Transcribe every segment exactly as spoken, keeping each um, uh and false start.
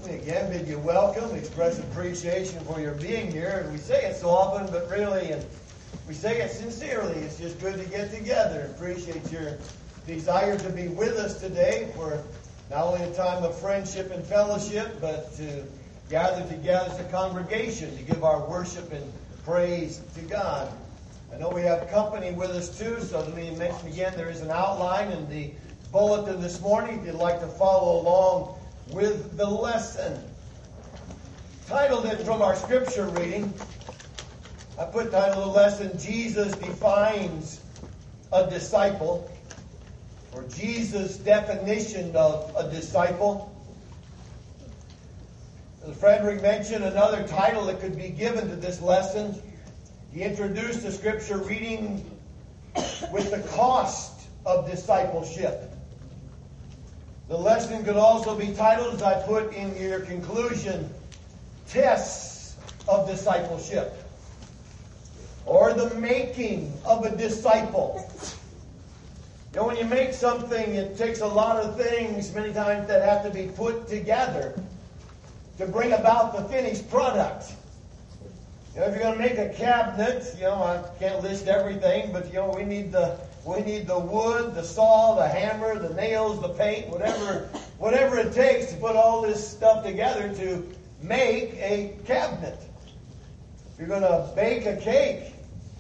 Again, bid you welcome, express appreciation for your being here. And we say it so often, but really, and we say it sincerely. It's just good to get together. Appreciate your desire to be with us today for not only a time of friendship and fellowship, but to gather together as a congregation to give our worship and praise to God. I know we have company with us too, so let me mention again, there is an outline in the bulletin this morning if you'd like to follow along with the lesson. Titled it from our scripture reading, I put the title of the lesson, Jesus Defines a Disciple, or Jesus' definition of a disciple. As Frederick mentioned, another title that could be given to this lesson. He introduced the scripture reading with the cost of discipleship. The lesson could also be titled, as I put in your conclusion, Tests of Discipleship, or the making of a disciple. You know, when you make something, it takes a lot of things, many times, that have to be put together to bring about the finished product. You know, if you're going to make a cabinet, you know, I can't list everything, but, you know, we need the we need the wood, the saw, the hammer, the nails, the paint, whatever, whatever it takes to put all this stuff together to make a cabinet. If you're going to bake a cake,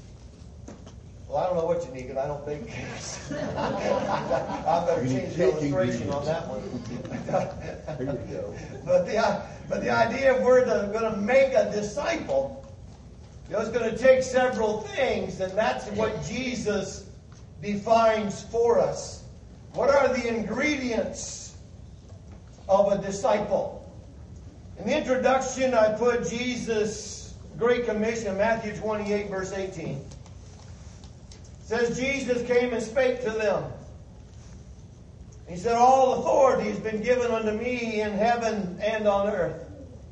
well, I don't know what you need because I don't bake cakes. I better change the illustration on that one. There you go. But the but the idea, if we're going to make a disciple, you know, it's going to take several things, and that's what Jesus defines for us. What are the ingredients of a disciple? In the introduction, I put Jesus' Great Commission, Matthew twenty-eight, verse eighteen. It says, Jesus came and spake to them. He said, all authority has been given unto me in heaven and on earth.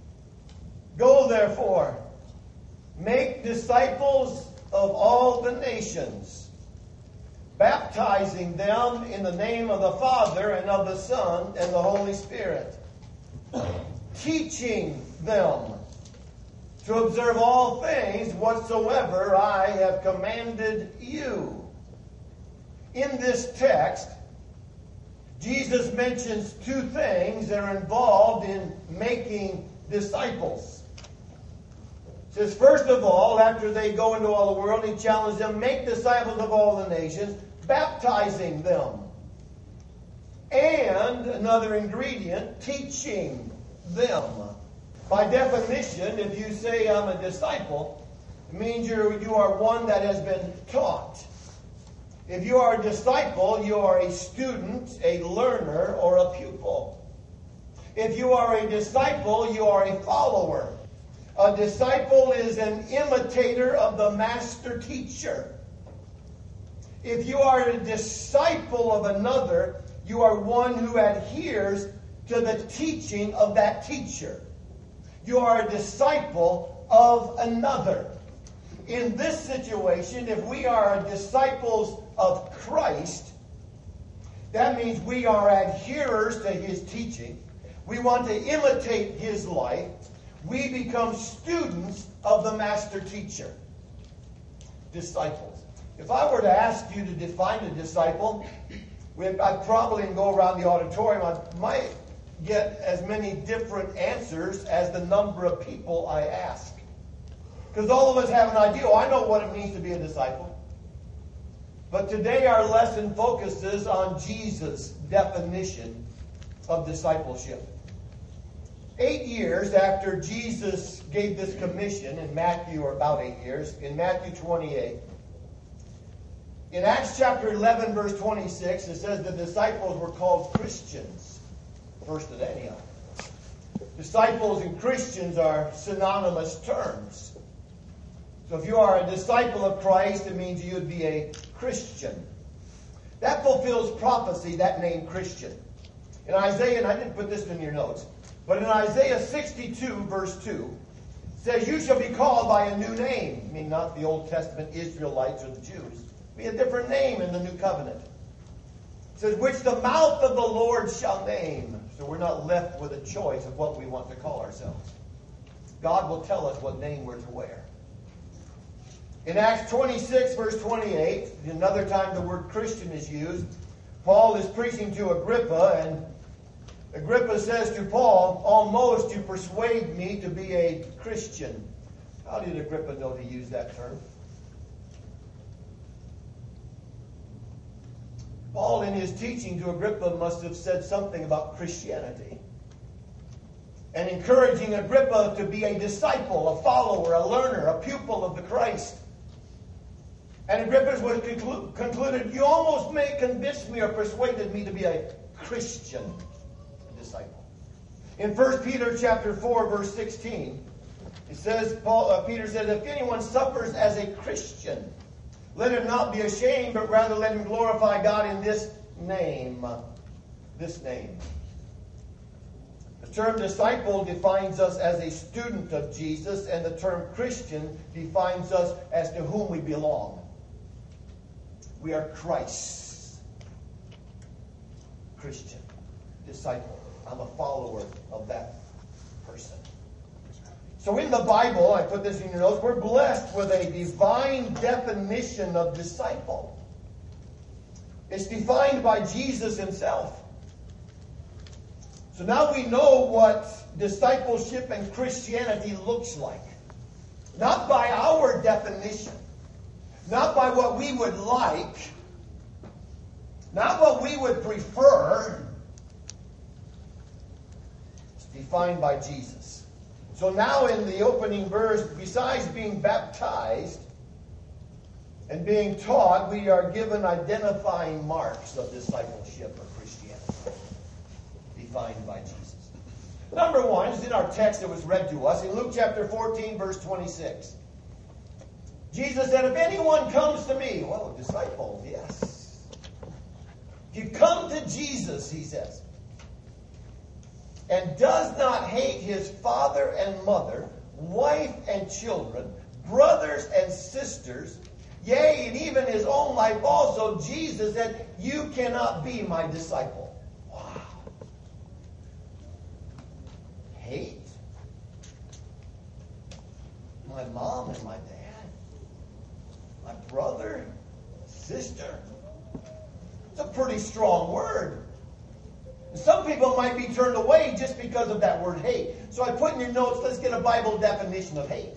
Go therefore, make disciples of all the nations, baptizing them in the name of the Father and of the Son and the Holy Spirit, teaching them to observe all things whatsoever I have commanded you. In this text, Jesus mentions two things that are involved in making disciples. It says, first of all, after they go into all the world, he challenged them, make disciples of all the nations, baptizing them. And another ingredient, teaching them. By definition, if you say I'm a disciple, it means you're, you are one that has been taught. If you are a disciple, you are a student, a learner, or a pupil. If you are a disciple, you are a follower. A disciple is an imitator of the master teacher. If you are a disciple of another, you are one who adheres to the teaching of that teacher. You are a disciple of another. In this situation, if we are disciples of Christ, that means we are adherers to His teaching. We want to imitate His life. We become students of the master teacher. Disciples. If I were to ask you to define a disciple, I'd probably go around the auditorium. I might get as many different answers as the number of people I ask. Because all of us have an idea. Oh, I know what it means to be a disciple. But today our lesson focuses on Jesus' definition of discipleship. Eight years after Jesus gave this commission in Matthew, or about eight years, in Matthew twenty-eight, in Acts chapter eleven, verse twenty-six, it says the disciples were called Christians, first at Antioch. Disciples and Christians are synonymous terms. So if you are a disciple of Christ, it means you would be a Christian. That fulfills prophecy, that name Christian. In Isaiah, and I didn't put this in your notes, but in Isaiah sixty-two, verse two, it says, you shall be called by a new name. I mean, not the Old Testament Israelites or the Jews. Be a different name in the new covenant. It says, which the mouth of the Lord shall name. So we're not left with a choice of what we want to call ourselves. God will tell us what name we're to wear. In Acts twenty-six, verse twenty-eight, another time the word Christian is used, Paul is preaching to Agrippa, and Agrippa says to Paul, almost you persuade me to be a Christian. How did Agrippa know to use that term? Paul, in his teaching to Agrippa, must have said something about Christianity, and encouraging Agrippa to be a disciple, a follower, a learner, a pupil of the Christ. And Agrippa was conclu- concluded, you almost may convince me or persuaded me to be a Christian, a disciple. In First Peter chapter four, verse sixteen, it says, Paul, uh, Peter said, if anyone suffers as a Christian, let him not be ashamed, but rather let him glorify God in this name. This name. The term disciple defines us as a student of Jesus, and the term Christian defines us as to whom we belong. We are Christ's. Christian. Disciple. I'm a follower of that person. So in the Bible, I put this in your notes, we're blessed with a divine definition of disciple. It's defined by Jesus himself. So now we know what discipleship and Christianity looks like. Not by our definition. Not by what we would like. Not what we would prefer. It's defined by Jesus. So now in the opening verse, besides being baptized and being taught, we are given identifying marks of discipleship or Christianity, defined by Jesus. Number one is in our text that was read to us in Luke chapter fourteen, verse twenty-six. Jesus said, if anyone comes to me, well, disciple, yes. If you come to Jesus, he says, and does not hate his father and mother, wife and children, brothers and sisters, yea, and even his own life also, Jesus said, you cannot be my disciple. Wow. Hate my mom and my dad, my brother, sister. It's a pretty strong word. Some people might be turned away just because of that word hate. So I put in your notes, let's get a Bible definition of hate.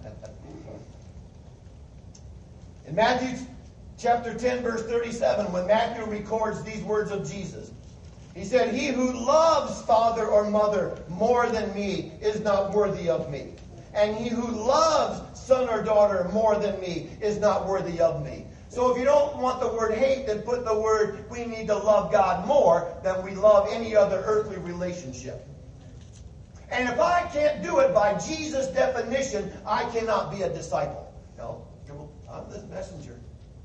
In Matthew chapter ten, verse thirty-seven, when Matthew records these words of Jesus, he said, he who loves father or mother more than me is not worthy of me. And he who loves son or daughter more than me is not worthy of me. So if you don't want the word hate, then put the word, we need to love God more than we love any other earthly relationship. And if I can't do it by Jesus' definition, I cannot be a disciple. No, I'm the messenger.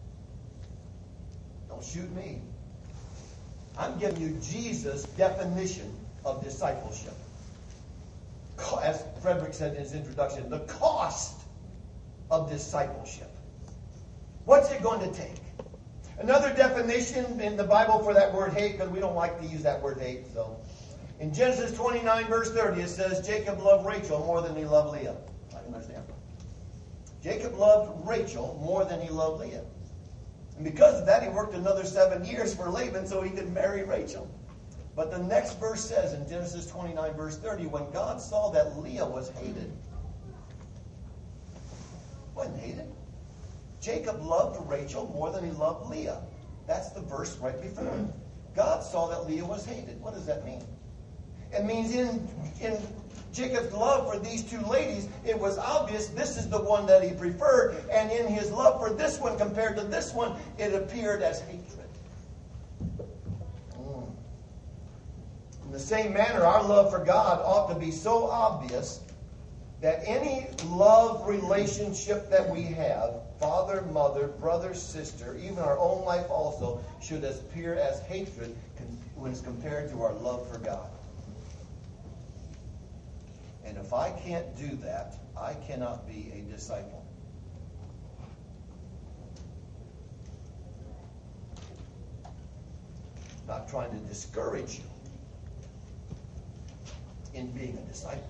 Don't shoot me. I'm giving you Jesus' definition of discipleship. As Frederick said in his introduction, the cost of discipleship. What's it going to take? Another definition in the Bible for that word hate, because we don't like to use that word hate. So, in Genesis twenty-nine, verse thirty, it says, Jacob loved Rachel more than he loved Leah. I can understand. Jacob loved Rachel more than he loved Leah. And because of that, he worked another seven years for Laban so he could marry Rachel. But the next verse says in Genesis twenty-nine, verse thirty, when God saw that Leah was hated, wasn't hated. Jacob loved Rachel more than he loved Leah. That's the verse right before it. God saw that Leah was hated. What does that mean? It means in, in Jacob's love for these two ladies, it was obvious this is the one that he preferred. And in his love for this one compared to this one, it appeared as hatred. Mm. In the same manner, our love for God ought to be so obvious that any love relationship that we have, father, mother, brother, sister, even our own life also, should appear as hatred when it's compared to our love for God. And if I can't do that, I cannot be a disciple. Not trying to discourage you, in being a disciple.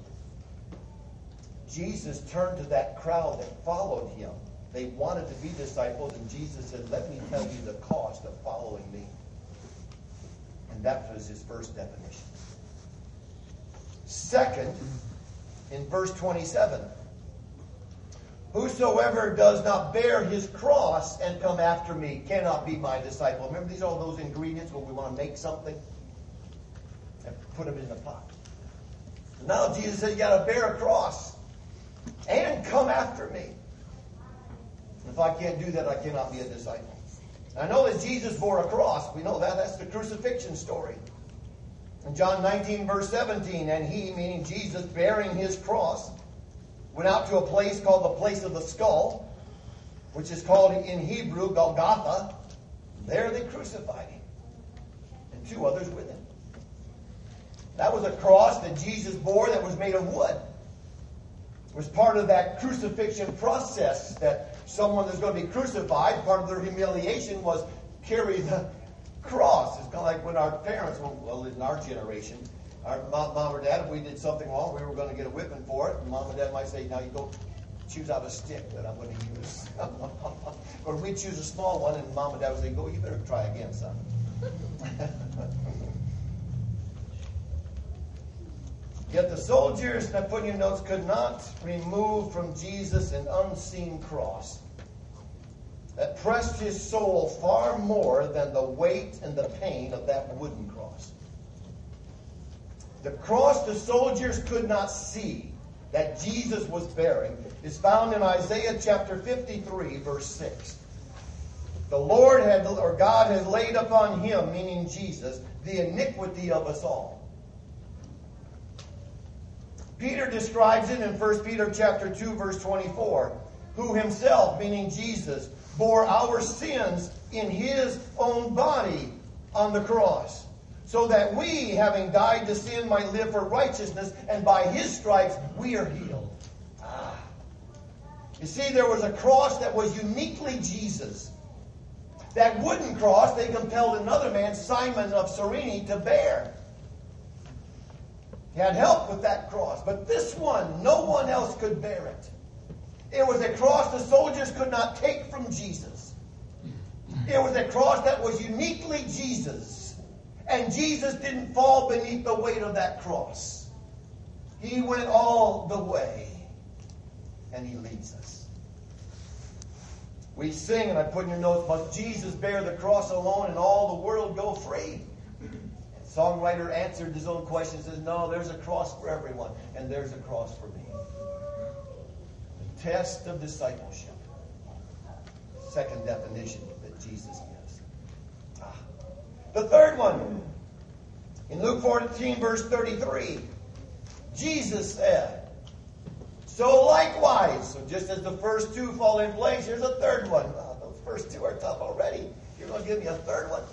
Jesus turned to that crowd that followed him. They wanted to be disciples, and Jesus said, let me tell you the cost of following me. And that was his first definition. Second, in verse twenty-seven, whosoever does not bear his cross and come after me cannot be my disciple. Remember, these are all those ingredients when we want to make something and put them in the pot. Now Jesus said, you got to bear a cross and come after me. If I can't do that, I cannot be a disciple. I know that Jesus bore a cross. We know that. That's the crucifixion story. In John nineteen, verse seventeen, and he, meaning Jesus, bearing his cross, went out to a place called the place of the skull, which is called in Hebrew Golgotha. There they crucified him, and two others with him. That was a cross that Jesus bore that was made of wood. It was part of that crucifixion process that someone that's going to be crucified, part of their humiliation was carry the cross. It's kind of like when our parents, well, in our generation, our mom, mom or dad, if we did something wrong, we were going to get a whipping for it. And mom and dad might say, now you go choose out a stick that I'm going to use. Or we'd choose a small one, and mom and dad would say, go, you better try again, son. Yet the soldiers, and I put in your notes, could not remove from Jesus an unseen cross that pressed his soul far more than the weight and the pain of that wooden cross. The cross the soldiers could not see that Jesus was bearing is found in Isaiah chapter fifty-three, verse six. The Lord had, or God has laid upon him, meaning Jesus, the iniquity of us all. Peter describes it in First Peter chapter two, verse twenty-four, who himself, meaning Jesus, bore our sins in his own body on the cross, so that we, having died to sin, might live for righteousness, and by his stripes we are healed. Ah. You see, there was a cross that was uniquely Jesus. That wooden cross they compelled another man, Simon of Cyrene, to bear. He had help with that cross. But this one, no one else could bear it. It was a cross the soldiers could not take from Jesus. It was a cross that was uniquely Jesus. And Jesus didn't fall beneath the weight of that cross. He went all the way. And he leads us. We sing, and I put in your notes, must Jesus bear the cross alone and all the world go free? Songwriter answered his own question and says, no, there's a cross for everyone, and there's a cross for me. The test of discipleship. Second definition that Jesus gives. Ah. The third one, in Luke fourteen, verse thirty-three, Jesus said, so likewise, so just as the first two fall in place, here's a third one. Oh, those first two are tough already. You're going to give me a third one?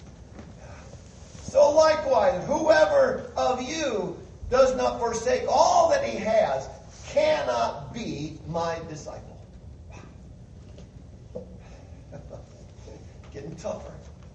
So likewise, whoever of you does not forsake all that he has cannot be my disciple. Getting tougher.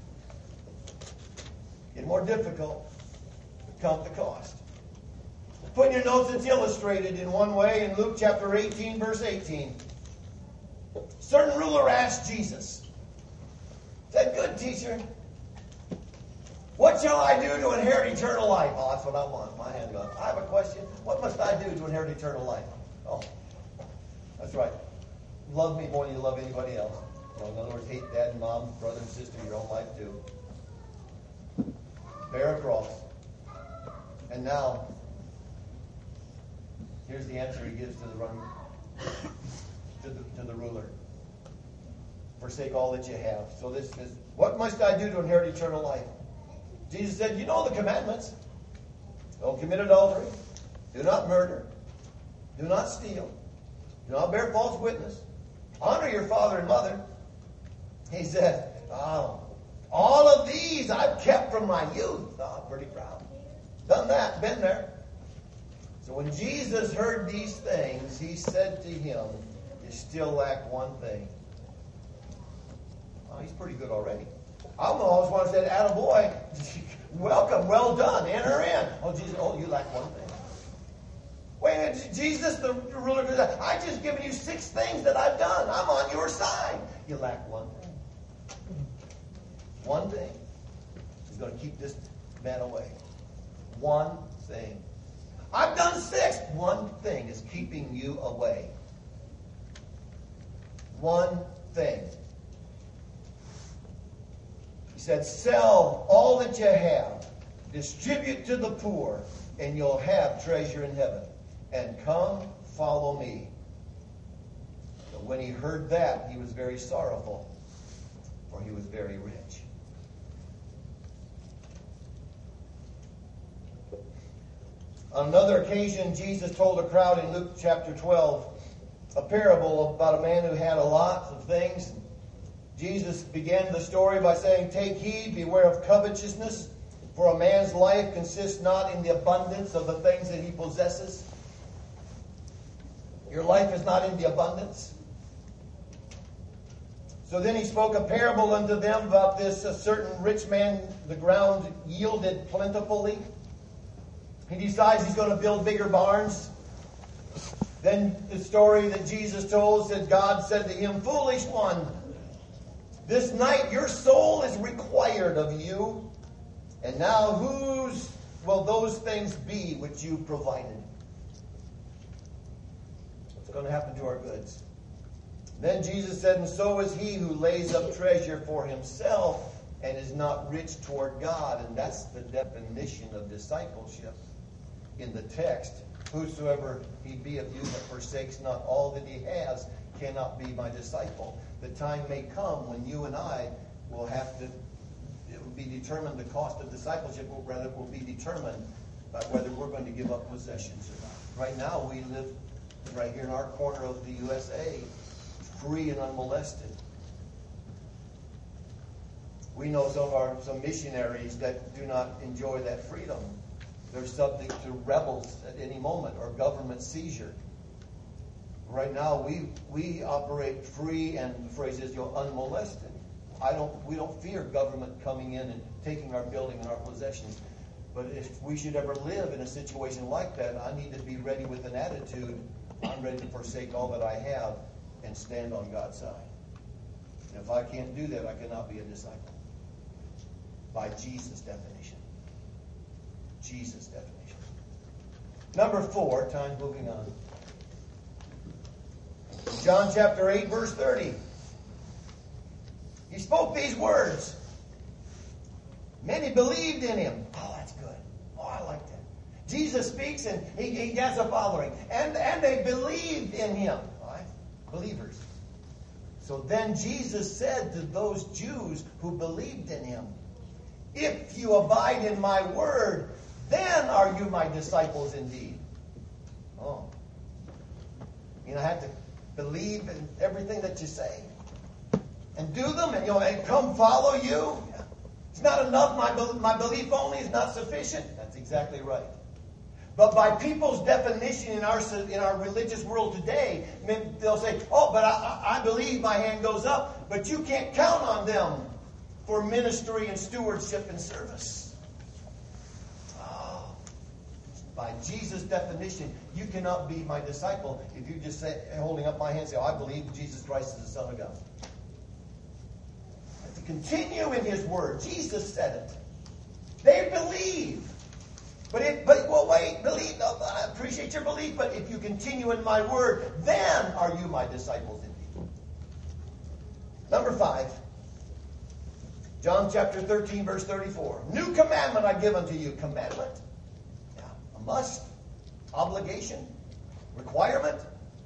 Getting more difficult. Count the cost. Put in your notes, it's illustrated in one way in Luke chapter eighteen, verse eighteen. A certain ruler asked Jesus, said, good teacher, what shall I do to inherit eternal life? Oh, that's what I want. My hand goes. I have a question. What must I do to inherit eternal life? Oh, that's right. Love me more than you love anybody else. You know, in other words, hate dad and mom, brother and sister, your own life too. Bear a cross. And now, here's the answer he gives to the run, to the, to the ruler. Forsake all that you have. So this is, what must I do to inherit eternal life? Jesus said, you know the commandments. Don't commit adultery. Do not murder. Do not steal. Do not bear false witness. Honor your father and mother. He said, oh, all of these I've kept from my youth. Oh, I'm pretty proud. Done that. Been there. So when Jesus heard these things, he said to him, you still lack one thing. Oh, he's pretty good already. I almost want to say, attaboy, welcome, well done, enter in. Oh, Jesus, oh, you lack one thing. Jesus, the ruler, I just given you six things that I've done. I'm on your side. You lack one thing. One thing is going to keep this man away. One thing. I've done six. One thing is keeping you away. One thing. He said, sell all that you have, distribute to the poor, and you'll have treasure in heaven. And come, follow me. But when he heard that, he was very sorrowful, for he was very rich. On another occasion, Jesus told a crowd in Luke chapter twelve a parable about a man who had a lot of things. Jesus began the story by saying, take heed, beware of covetousness, for a man's life consists not in the abundance of the things that he possesses. Your life is not in the abundance. So then he spoke a parable unto them about this a certain rich man, the ground yielded plentifully. He decides he's going to build bigger barns. Then the story that Jesus told said, God said to him, foolish one, this night your soul is required of you. And now whose will those things be which you provided? What's going to happen to our goods? Then Jesus said, and so is he who lays up treasure for himself and is not rich toward God. And that's the definition of discipleship in the text. Whosoever he be of you that forsakes not all that he has cannot be my disciple. The time may come when you and I will have to, it will be determined, the cost of discipleship will rather will be determined by whether we're going to give up possessions or not. Right now we live right here in our corner of the U S A, free and unmolested. We know some of our some missionaries that do not enjoy that freedom. They're subject to rebels at any moment or government seizure. Right now, we we operate free, and the phrase is, you know, unmolested. I don't. We don't fear government coming in and taking our building and our possessions. But if we should ever live in a situation like that, I need to be ready with an attitude. I'm ready to forsake all that I have and stand on God's side. And if I can't do that, I cannot be a disciple. By Jesus' definition. Jesus' definition. Number four, time moving on. John chapter eight, verse thirty. He spoke these words. Many believed in him. Oh, that's good. Oh, I like that. Jesus speaks and he, he has a following. And, and they believed in him. Right? Believers. So then Jesus said to those Jews who believed in him, if you abide in my word, then are you my disciples indeed. Oh. You know, I have to believe in everything that you say. And do them, and you know, and come follow you. It's not enough. My, my belief only is not sufficient. That's exactly right. But by people's definition in our in our religious world today, they'll say, oh, but I, I believe, my hand goes up. But you can't count on them for ministry and stewardship and service. Oh. By Jesus' definition, you cannot be my disciple if you just say, holding up my hand, say, oh, I believe Jesus Christ is the Son of God. I have to continue in his word. Jesus said it. They believe. But it, but well, wait, believe. No, I appreciate your belief, but if you continue in my word, then are you my disciples indeed. Number five, John chapter thirteen, verse thirty-four. New commandment I give unto you. Commandment, yeah, a must, obligation, requirement.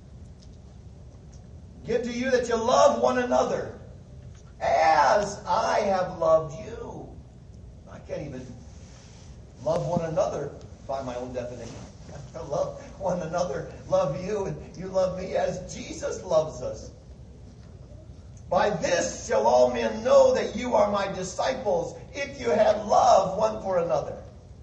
Give to you that you love one another, as I have loved you. I can't even love one another by my own definition. I love one another, love you, and you love me as Jesus loves us. By this shall all men know that you are my disciples, if you have love one for another.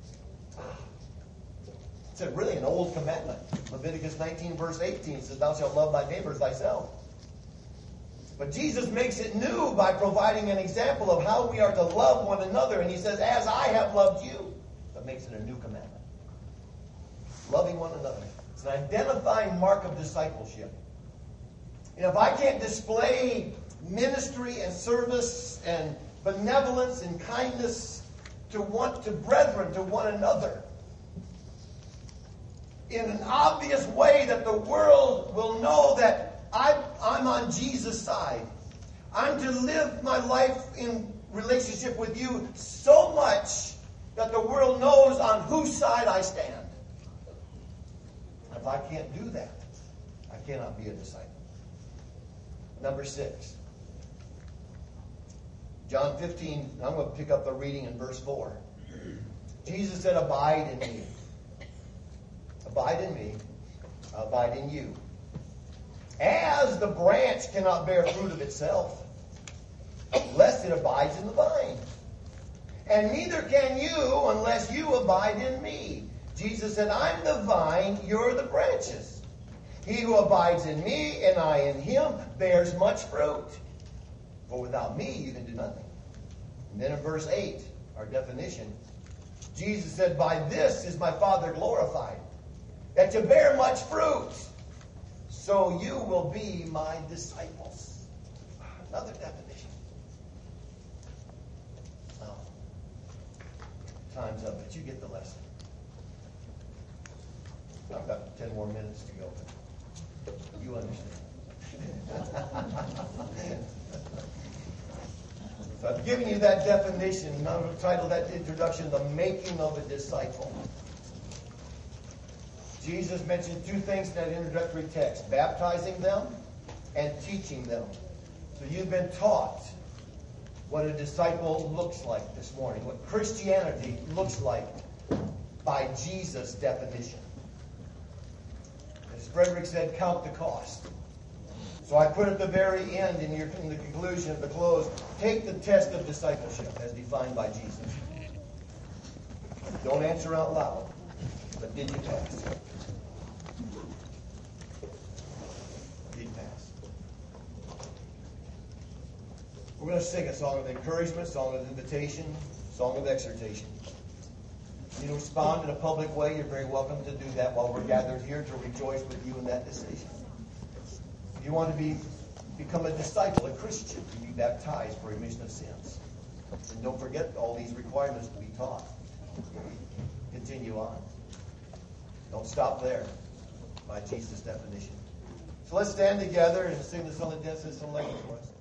It's a really an old commandment. Leviticus nineteen, verse eighteen says, thou shalt love thy neighbor as thyself. But Jesus makes it new by providing an example of how we are to love one another. And he says, as I have loved you. That makes it a new commandment. Loving one another. It's an identifying mark of discipleship. And if I can't display ministry and service and benevolence and kindness to one, to brethren, to one another, in an obvious way that the world will know that I, I'm on Jesus' side. I'm to live my life in relationship with you so much that the world knows on whose side I stand. If I can't do that, I cannot be a disciple. Number six. John fifteen, I'm going to pick up the reading in verse four. Jesus said, abide in me. Abide in me. Abide in you. As the branch cannot bear fruit of itself, unless it abides in the vine. And neither can you unless you abide in me. Jesus said, I'm the vine, you're the branches. He who abides in me and I in him bears much fruit. For without me you can do nothing. And then in verse eight, our definition, Jesus said, by this is my Father glorified, that you bear much fruit, so you will be my disciples. Another definition. Oh, time's up, but you get the lesson. I've got ten more minutes to go. You understand. So I've given you that definition. I'm going to title that introduction, The Making of a Disciple. Jesus mentioned two things in that introductory text, baptizing them and teaching them. So you've been taught what a disciple looks like this morning, what Christianity looks like by Jesus' definition. As Frederick said, count the cost. So I put at the very end, in, your, in the conclusion, at the close, take the test of discipleship as defined by Jesus. Don't answer out loud, but did you pass? Did you pass? We're going to sing a song of encouragement, song of invitation, song of exhortation. If you respond in a public way, you're very welcome to do that while we're gathered here to rejoice with you in that decision. If you want to be become a disciple, a Christian, to be baptized for remission of sins. And don't forget all these requirements to be taught. Continue on. Don't stop there by Jesus' definition. So let's stand together and sing the song of Genesis and Legacy for us.